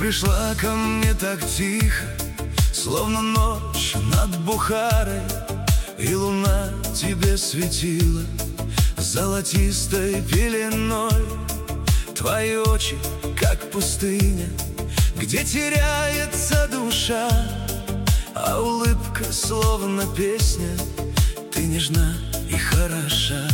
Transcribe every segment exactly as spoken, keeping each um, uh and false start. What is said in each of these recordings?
пришла ко мне так тихо, словно ночь над Бухарой, и луна тебе светила золотистой пеленой. Твои очи, как пустыня, где теряется душа, а улыбка, словно песня, ты нежна и хороша.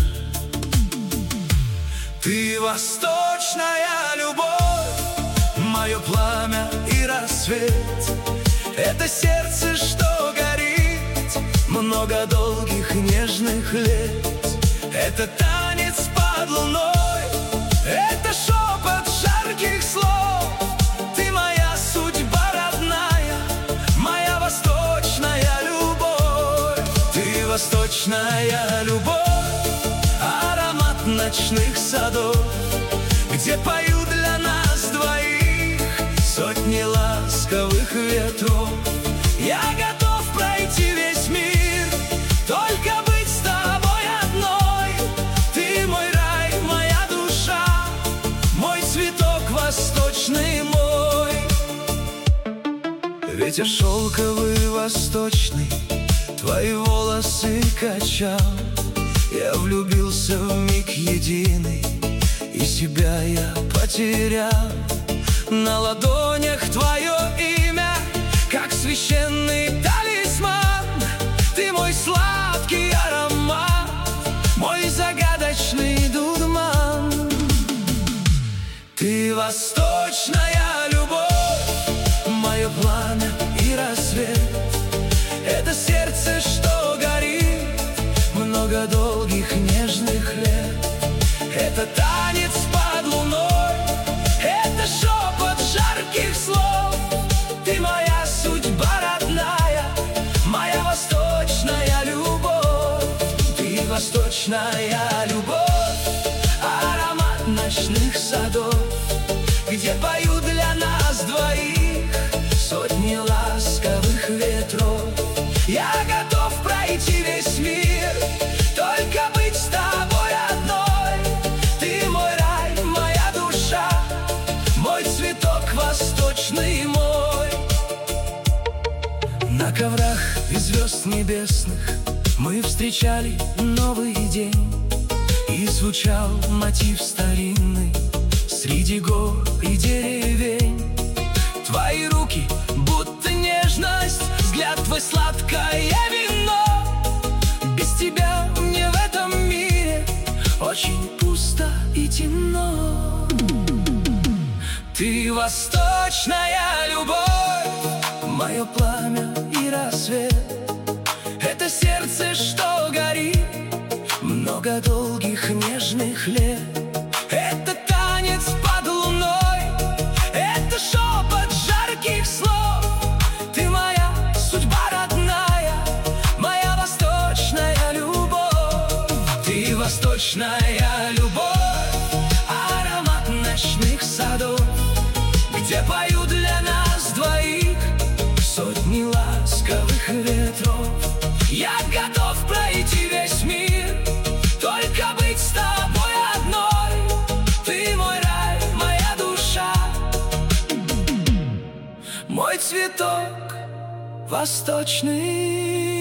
Ты восточная любовь, мое пламя и рассвет. Это сердце, что горит много долгих нежных лет. Это танец под луной, это шепот жарких слов. Ты моя судьба родная, моя восточная любовь. Ты восточная любовь, аромат ночных садов, где поют для нас двоих сотни ласковых ветров. Я готов пройти весь мир, только быть с тобой одной. Ты мой рай, моя душа, мой цветок восточный мой. Ветер шелковый восточный твои волосы качал. Я влюбился в миг единый, и себя я потерял. На ладонях твое имя, как священный талисман. Ты мой сладкий аромат, мой загадочный дурман. Ты восточная любовь, мое пламя и рассвет. Это сердце, что горит много долгих нежных лет. Это танец под луной, это шепот жарких слов. Ты моя судьба родная, моя восточная любовь. Ты восточная любовь, аромат ночных садов, где поют для нас двоих сотни ласковых ветров. Я готов пройти весь мир, только быть с тобой одной. Ты мой рай, моя душа, мой цветок восточный мой. На коврах из звезд небесных мы встречали новый день, и звучал мотив старинный среди гор и деревень. Твои руки, будто нежность, взгляд твой сладкое вино. Без тебя мне в этом мире очень пусто и темно. Ты восточная любовь, мое пламя и рассвет. Это сердце, что горит много долгих нежных лет. Это танец под луной, это шепот жарких слов. Ты моя судьба родная, моя восточная любовь. Ты восточная любовь, аромат ночных садов, где поют для нас двоих сотни ласковых ветров. Я готов пройти весь мир, только быть с тобой одной. Ты мой рай, моя душа, мой цветок восточный.